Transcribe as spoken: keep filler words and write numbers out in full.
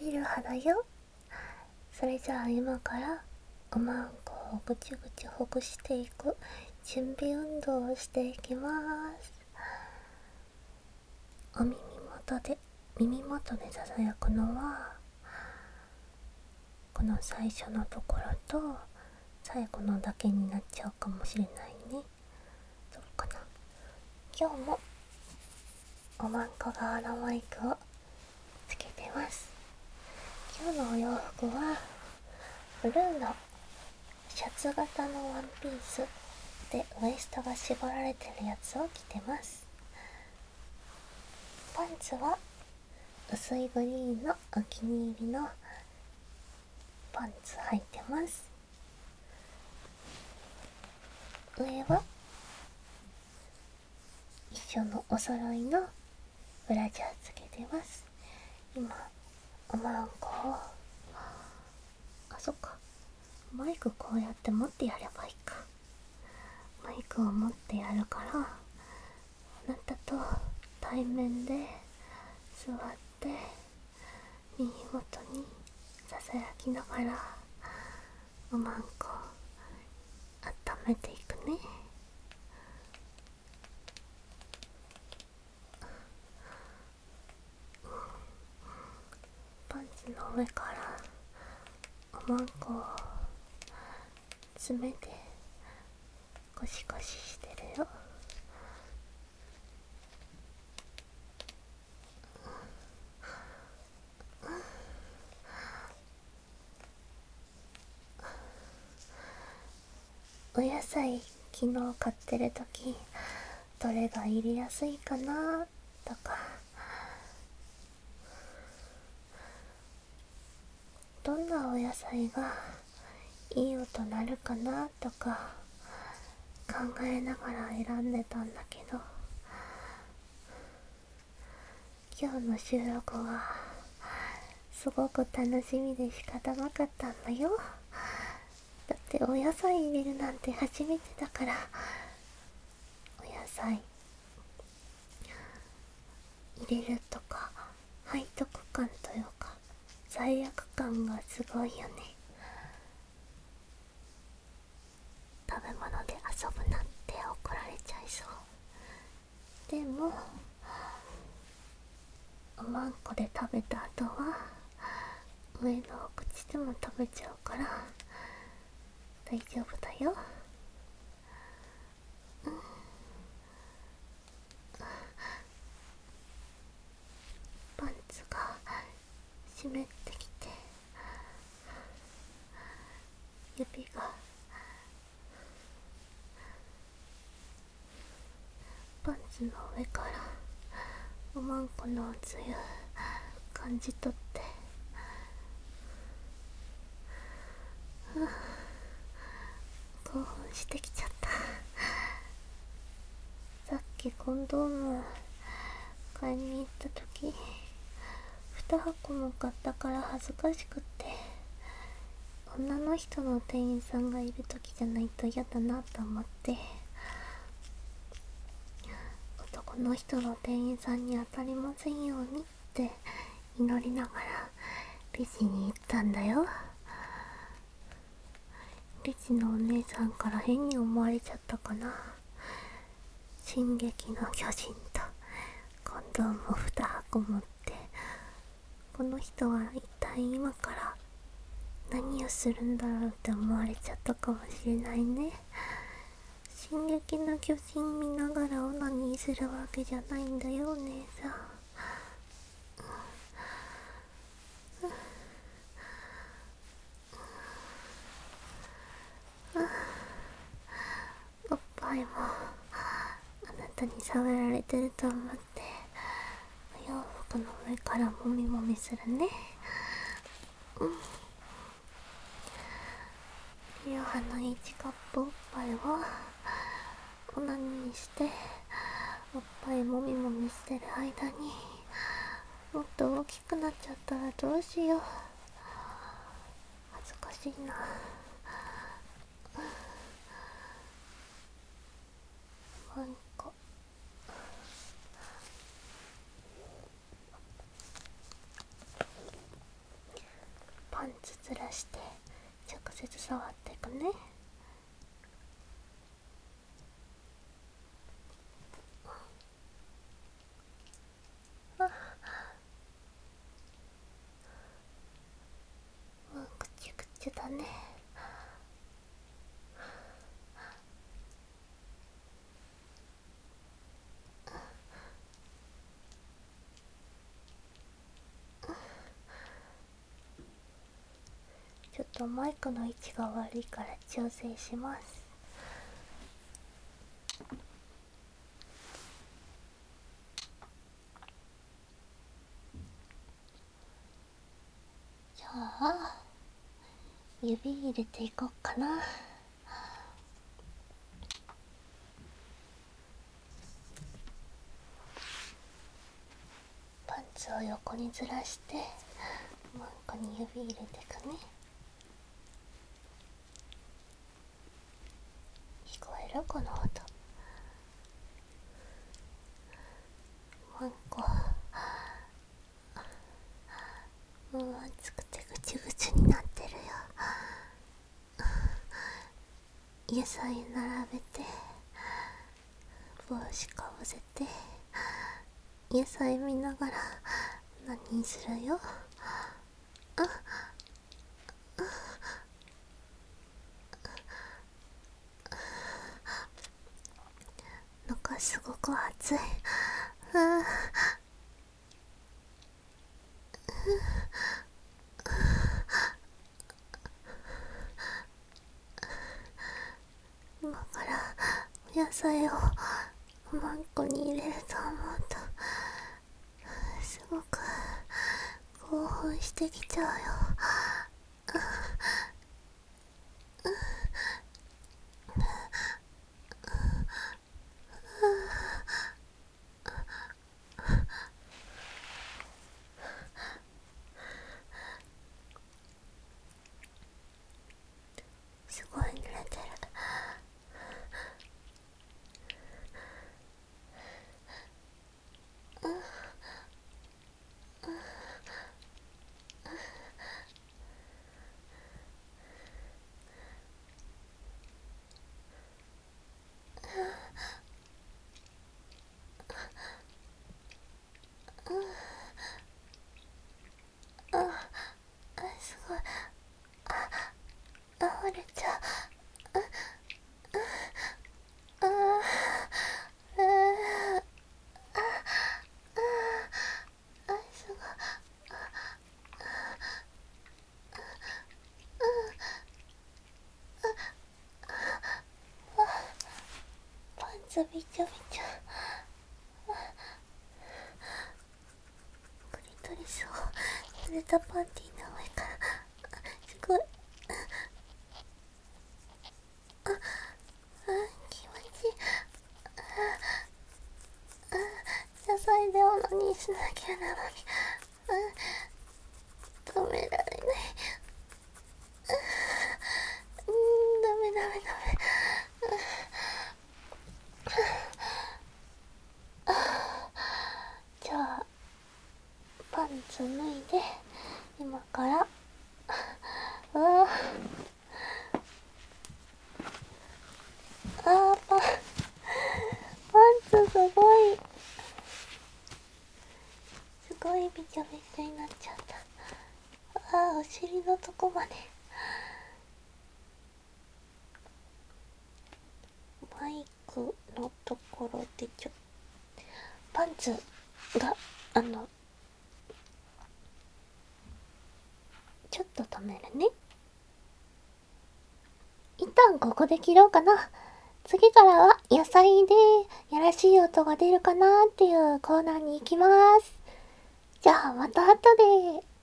びる派だよ。それじゃあ今からおまんこをぐちぐちほぐしていく準備運動をしていきます。お耳元で耳元でささやくのはこの最初のところと最後のだけになっちゃうかもしれないね。どうかな。今日もおまんこ側のマイクをつけてます。今日のお洋服はブルーのシャツ型のワンピースでウエストが絞られてるやつを着てます。パンツは薄いグリーンのお気に入りのパンツ履いてます。上は一緒のお揃いのブラジャーつけてます。今おまんこをあそっかマイクこうやって持ってやればいいか。マイクを持ってやるからあなたと対面で座って耳元にささやきながらおまんこ温めていくね。パンツの上からおまんこを爪でゴシゴシしてるよ。お野菜昨日買ってる時どれが入れやすいかなとか、どんなお野菜がいい音なるかなとか考えながら選んでたんだけど、今日の収録はすごく楽しみで仕方なかったんだよ。だってお野菜入れるなんて初めてだから、お野菜入れるとか背徳感というか罪悪感がすごいよね。食べ物で遊ぶなんて怒られちゃいそう。でもおまんこで食べた後は上のお口でも食べちゃうから大丈夫だよ。パンツが湿ってきて指がパンツの上からおまんこのおつゆ感じ取って、興奮してきちゃった。さっきコンドーム買いに行った時にはこも買ったから恥ずかしくって女の人の店員さんがいる時じゃないと嫌だなと思って男の人の店員さんに当たりませんようにって祈りながらレジに行ったんだよ。レジのお姉さんから変に思われちゃったかな。進撃の巨人とコンドームをにはこ持ってこの人は一体今から何をするんだろうって思われちゃったかもしれないね。進撃の巨人見ながらオナニーするわけじゃないんだよお姉さん。おっぱいもあなたに触られてると思ってお洋服の上からもみもみするね。うんリオハのいちカップおっぱいをオナニーしておっぱいもみもみしてる間にもっと大きくなっちゃったらどうしよう。恥ずかしいな。もう一個ずつ触っていくね。あ、うん、ぐちゅぐちゅだね。ちょっとマイクの位置が悪いから調整します。じゃあ指入れていこうかな。パンツを横にずらして真ん中に指入れていくね。聞こえるこの音。マンコ、もう暑くてぐちゅぐちゅになってるよ。野菜並べて帽子かぶせて野菜見ながら何するよ。あっなんかすごく暑い。うん今からお野菜をマンコに入れると思うとすごく興奮してきちゃうよ。すごい濡れてる。すごい。あ、溢れちゃう。ああ、すごい。パンツびちょびちょ。クリトリスを濡れたパンティーの上からすごい。あ、あ、気持ちいい。野菜でオナニーしなきゃなのに止められない。うん、ダメダメダメ。じゃあパンツ脱いで今からうわあーパンパンツすごいすごいびちょびちょになっちゃった。あーお尻のとこまで。マイクのところでちょっとパンツがあのちょっと止めるね。一旦ここで切ろうかな。次からは野菜でやらしい音が出るかなっていうコーナーに行きます。じゃあまた後で。